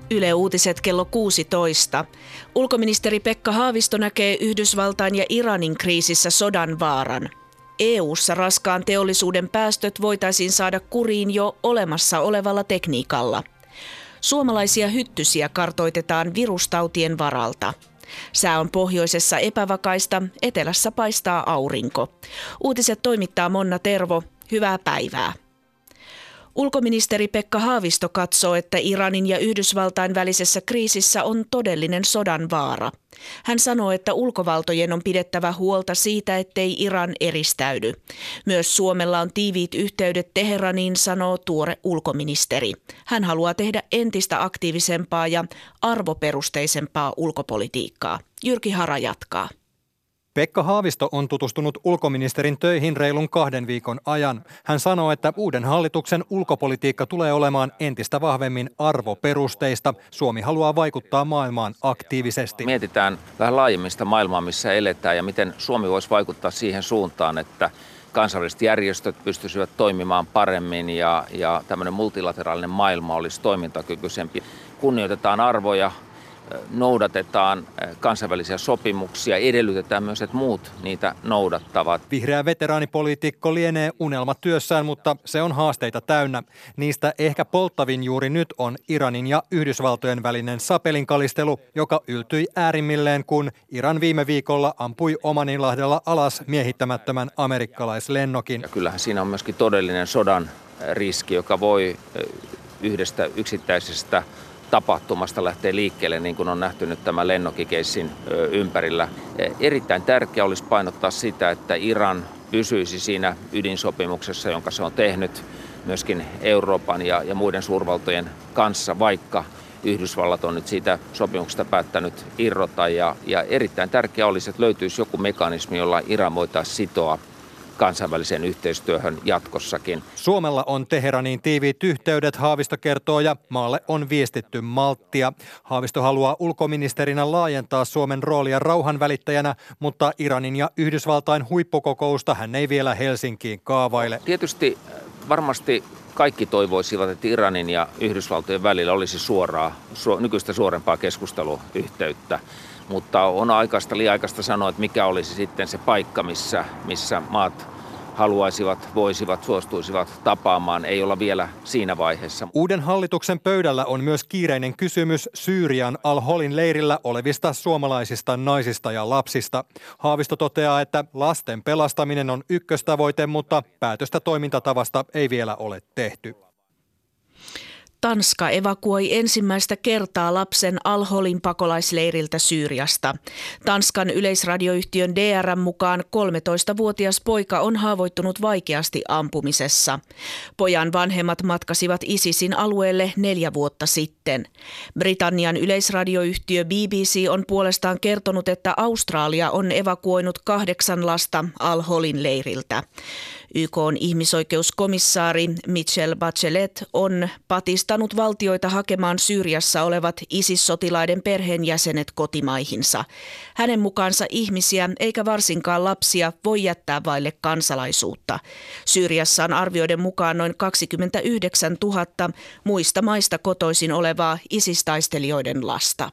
Yle Uutiset kello 16. Ulkoministeri Pekka Haavisto näkee Yhdysvaltain ja Iranin kriisissä sodan vaaran. EU:ssa raskaan teollisuuden päästöt voitaisiin saada kuriin jo olemassa olevalla tekniikalla. Suomalaisia hyttysiä kartoitetaan virustautien varalta. Sää on pohjoisessa epävakaista, etelässä paistaa aurinko. Uutiset toimittaa Monna Tervo. Hyvää päivää. Ulkoministeri Pekka Haavisto katsoo, että Iranin ja Yhdysvaltain välisessä kriisissä on todellinen sodan vaara. Hän sanoo, että ulkovaltojen on pidettävä huolta siitä, ettei Iran eristäydy. Myös Suomella on tiiviit yhteydet Teheraniin, sanoo tuore ulkoministeri. Hän haluaa tehdä entistä aktiivisempaa ja arvoperusteisempaa ulkopolitiikkaa. Jyrki Hara jatkaa. Pekka Haavisto on tutustunut ulkoministerin töihin reilun 2 viikon ajan. Hän sanoo, että uuden hallituksen ulkopolitiikka tulee olemaan entistä vahvemmin arvoperusteista. Suomi haluaa vaikuttaa maailmaan aktiivisesti. Mietitään vähän laajemmista maailmaa, missä eletään ja miten Suomi voisi vaikuttaa siihen suuntaan, että kansainväliset järjestöt pystyisivät toimimaan paremmin ja tämmöinen multilateraalinen maailma olisi toimintakykyisempi. Kunnioitetaan arvoja. Noudatetaan kansainvälisiä sopimuksia, edellytetään myös, että muut niitä noudattavat. Vihreä veteraanipoliitikko lienee unelmatyössään, mutta se on haasteita täynnä. Niistä ehkä polttavin juuri nyt on Iranin ja Yhdysvaltojen välinen sapelinkalistelu, joka yltyi äärimmilleen, kun Iran viime viikolla ampui Omaninlahdella alas miehittämättömän amerikkalaislennokin. Ja kyllähän siinä on myöskin todellinen sodan riski, joka voi yhdestä yksittäisestä tapahtumasta lähtee liikkeelle, niin kuin on nähty nyt tämän lennokikeissin ympärillä. Erittäin tärkeää olisi painottaa sitä, että Iran pysyisi siinä ydinsopimuksessa, jonka se on tehnyt myöskin Euroopan ja muiden suurvaltojen kanssa, vaikka Yhdysvallat on nyt siitä sopimuksesta päättänyt irrota. Ja erittäin tärkeää olisi, että löytyisi joku mekanismi, jolla Iran voitaisiin sitoa kansainväliseen yhteistyöhön jatkossakin. Suomella on Teheraniin tiiviit yhteydet, Haavisto kertoo, ja maalle on viestitty malttia. Haavisto haluaa ulkoministerinä laajentaa Suomen roolia rauhanvälittäjänä, mutta Iranin ja Yhdysvaltain huippukokousta hän ei vielä Helsinkiin kaavaile. Tietysti varmasti kaikki toivoisivat, että Iranin ja Yhdysvaltojen välillä olisi nykyistä suorempaa keskusteluyhteyttä. Mutta on liian aikaista sanoa, että mikä olisi sitten se paikka, missä maat haluaisivat, voisivat, suostuisivat tapaamaan. Ei olla vielä siinä vaiheessa. Uuden hallituksen pöydällä on myös kiireinen kysymys Syyrian Al-Holin leirillä olevista suomalaisista naisista ja lapsista. Haavisto toteaa, että lasten pelastaminen on ykköstavoite, mutta päätöstä toimintatavasta ei vielä ole tehty. Tanska evakuoi ensimmäistä kertaa lapsen Al-Holin pakolaisleiriltä Syyriasta. Tanskan yleisradioyhtiön DR:n mukaan 13-vuotias poika on haavoittunut vaikeasti ampumisessa. Pojan vanhemmat matkasivat ISISin alueelle 4 vuotta sitten. Britannian yleisradioyhtiö BBC on puolestaan kertonut, että Australia on evakuoinut 8 lasta Al-Holin leiriltä. YK:n ihmisoikeuskomissaari Michelle Bachelet on patistanut valtioita hakemaan Syyriassa olevat ISIS-sotilaiden perheenjäsenet kotimaihinsa. Hänen mukaansa ihmisiä eikä varsinkaan lapsia voi jättää vaille kansalaisuutta. Syyriassa on arvioiden mukaan noin 29 000 muista maista kotoisin olevaa ISIS-taistelijoiden lasta.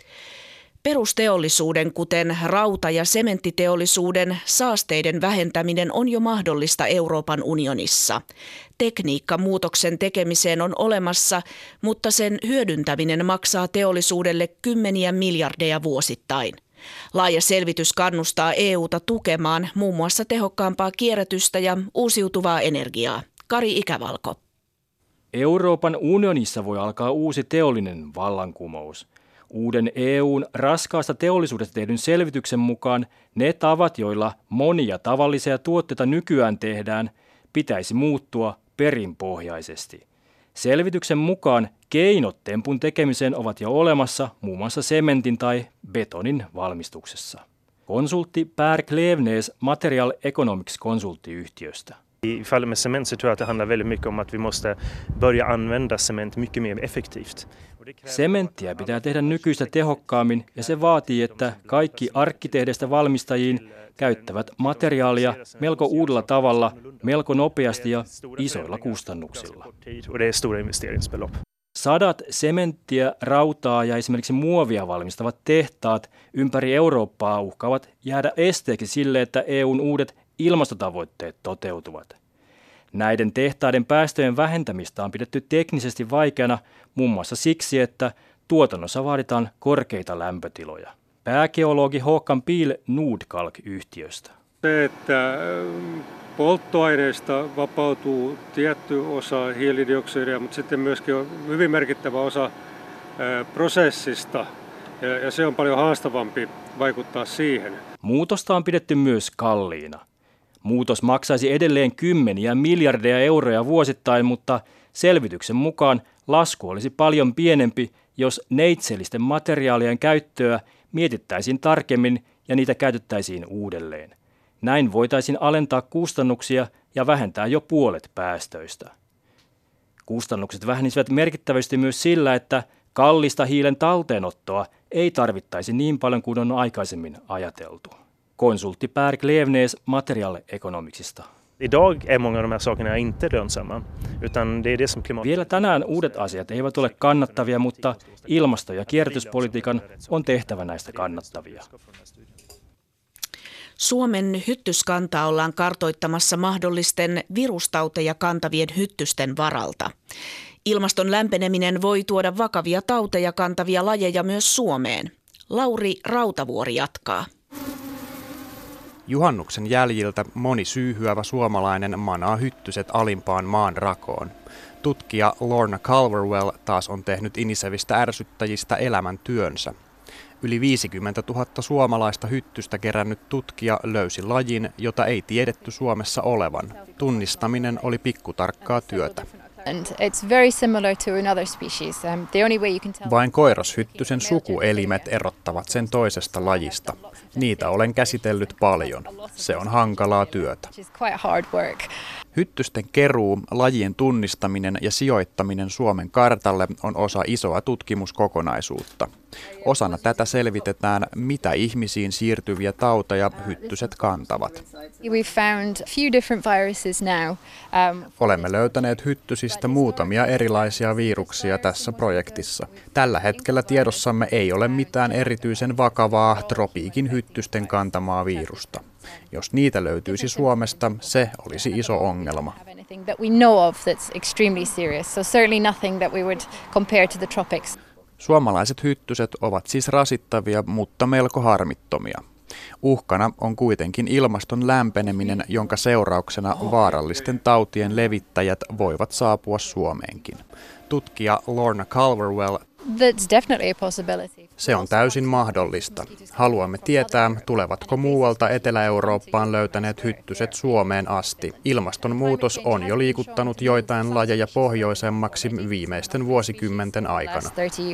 Perusteollisuuden, kuten rauta- ja sementtiteollisuuden, saasteiden vähentäminen on jo mahdollista Euroopan unionissa. Tekniikka muutoksen tekemiseen on olemassa, mutta sen hyödyntäminen maksaa teollisuudelle kymmeniä miljardeja vuosittain. Laaja selvitys kannustaa EU:ta tukemaan muun muassa tehokkaampaa kierrätystä ja uusiutuvaa energiaa. Kari Ikävalko. Euroopan unionissa voi alkaa uusi teollinen vallankumous. Uuden EU:n raskaasta teollisuudesta tehdyn selvityksen mukaan ne tavat, joilla monia tavallisia tuotteita nykyään tehdään, pitäisi muuttua perinpohjaisesti. Selvityksen mukaan keinot tempun tekemiseen ovat jo olemassa muun muassa sementin tai betonin valmistuksessa. Konsultti Per Klevnes Material Economics-konsulttiyhtiöstä. I fallet med cement så tror jag att det handlar väldigt mycket om att vi måste börja använda cement mycket mer effektivt. Sementtiä pitää tehdä nykyistä tehokkaammin ja se vaatii, että kaikki arkkitehdeistä valmistajiin käyttävät materiaalia melko uudella tavalla, melko nopeasti ja isoilla kustannuksilla. Sadat sementtiä, rautaa ja esimerkiksi muovia valmistavat tehtaat ympäri Eurooppaa uhkaavat jäädä esteeksi sille, että EUn uudet ilmastotavoitteet toteutuvat. Näiden tehtaiden päästöjen vähentämistä on pidetty teknisesti vaikeana muun muassa siksi, että tuotannossa vaaditaan korkeita lämpötiloja. Päägeologi Håkan Pihl Nordkalk-yhtiöstä. Se, että polttoaineista vapautuu tietty osa hiilidioksidia, mutta sitten myöskin on hyvin merkittävä osa prosessista ja se on paljon haastavampi vaikuttaa siihen. Muutosta on pidetty myös kalliina. Muutos maksaisi edelleen kymmeniä miljardeja euroja vuosittain, mutta selvityksen mukaan lasku olisi paljon pienempi, jos neitsellisten materiaalien käyttöä mietittäisiin tarkemmin ja niitä käytettäisiin uudelleen. Näin voitaisiin alentaa kustannuksia ja vähentää jo puolet päästöistä. Kustannukset vähenisivät merkittävästi myös sillä, että kallista hiilen talteenottoa ei tarvittaisi niin paljon kuin on aikaisemmin ajateltu. Konsultti Per Glevnes Material Economicsista. Idag är många av de här sakerna inte lönsamma, utan det är det som klimat... Vielä tänään uudet asiat eivät ole kannattavia, mutta ilmasto- ja kierrätyspolitiikan on tehtävä näistä kannattavia. Suomen hyttyskantaa ollaan kartoittamassa mahdollisten virustauteja kantavien hyttysten varalta. Ilmaston lämpeneminen voi tuoda vakavia tauteja kantavia lajeja myös Suomeen. Lauri Rautavuori jatkaa. Juhannuksen jäljiltä moni syyhyävä suomalainen manaa hyttyset alimpaan maan rakoon. Tutkija Lorna Culverwell taas on tehnyt inisevistä ärsyttäjistä elämäntyönsä. Yli 50 000 suomalaista hyttystä kerännyt tutkija löysi lajin, jota ei tiedetty Suomessa olevan. Tunnistaminen oli pikkutarkkaa työtä. Vain koirashyttysen sukuelimet erottavat sen toisesta lajista. Niitä olen käsitellyt paljon. Se on hankalaa työtä. Hyttysten keruu, lajien tunnistaminen ja sijoittaminen Suomen kartalle on osa isoa tutkimuskokonaisuutta. Osana tätä selvitetään, mitä ihmisiin siirtyviä tauteja hyttyset kantavat. Olemme löytäneet hyttysistä muutamia erilaisia viruksia tässä projektissa. Tällä hetkellä tiedossamme ei ole mitään erityisen vakavaa tropiikin hyttysten kantamaa virusta. Jos niitä löytyisi Suomesta, se olisi iso ongelma. Suomalaiset hyttyset ovat siis rasittavia, mutta melko harmittomia. Uhkana on kuitenkin ilmaston lämpeneminen, jonka seurauksena vaarallisten tautien levittäjät voivat saapua Suomeenkin. Tutkija Lorna Culverwell: se on täysin mahdollista. Haluamme tietää, tulevatko muualta Etelä-Eurooppaan löytäneet hyttyset Suomeen asti. Ilmastonmuutos on jo liikuttanut joitain lajeja pohjoisemmaksi viimeisten vuosikymmenten aikana.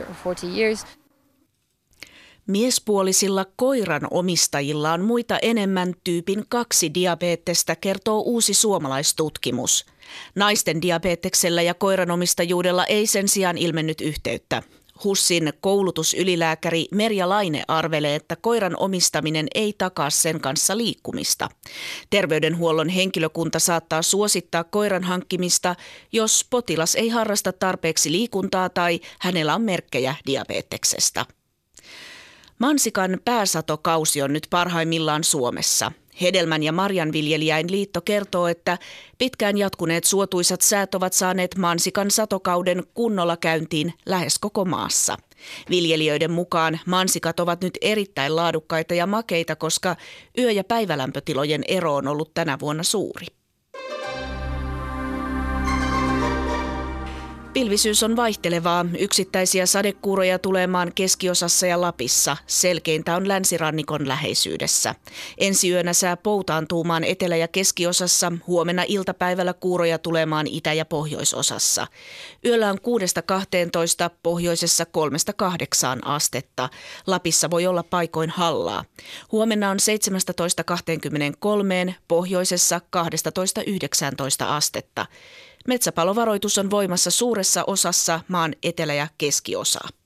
Miespuolisilla koiran omistajilla on muita enemmän tyypin 2 diabeettesta, kertoo uusi suomalaistutkimus. Naisten diabeteksellä ja koiranomistajuudella ei sen sijaan ilmennyt yhteyttä. HUSin koulutusylilääkäri Merja Laine arvelee, että koiran omistaminen ei takaa sen kanssa liikkumista. Terveydenhuollon henkilökunta saattaa suosittaa koiran hankkimista, jos potilas ei harrasta tarpeeksi liikuntaa tai hänellä on merkkejä diabeteksestä. Mansikan pääsatokausi on nyt parhaimmillaan Suomessa. Hedelmän- ja marjanviljelijäin liitto kertoo, että pitkään jatkuneet suotuisat säät ovat saaneet mansikan satokauden kunnolla käyntiin lähes koko maassa. Viljelijöiden mukaan mansikat ovat nyt erittäin laadukkaita ja makeita, koska yö- ja päivälämpötilojen ero on ollut tänä vuonna suuri. Pilvisyys on vaihtelevaa. Yksittäisiä sadekuuroja tulee maan keskiosassa ja Lapissa. Selkeintä on länsirannikon läheisyydessä. Ensi yönä sää poutaantuu maan etelä- ja keskiosassa. Huomenna iltapäivällä kuuroja tulee maan itä- ja pohjoisosassa. Yöllä on 6-12, pohjoisessa 3-8 astetta. Lapissa voi olla paikoin hallaa. Huomenna on 17-23, pohjoisessa 12-19 astetta. Metsäpalovaroitus on voimassa suuressa osassa maan etelä- ja keskiosaa.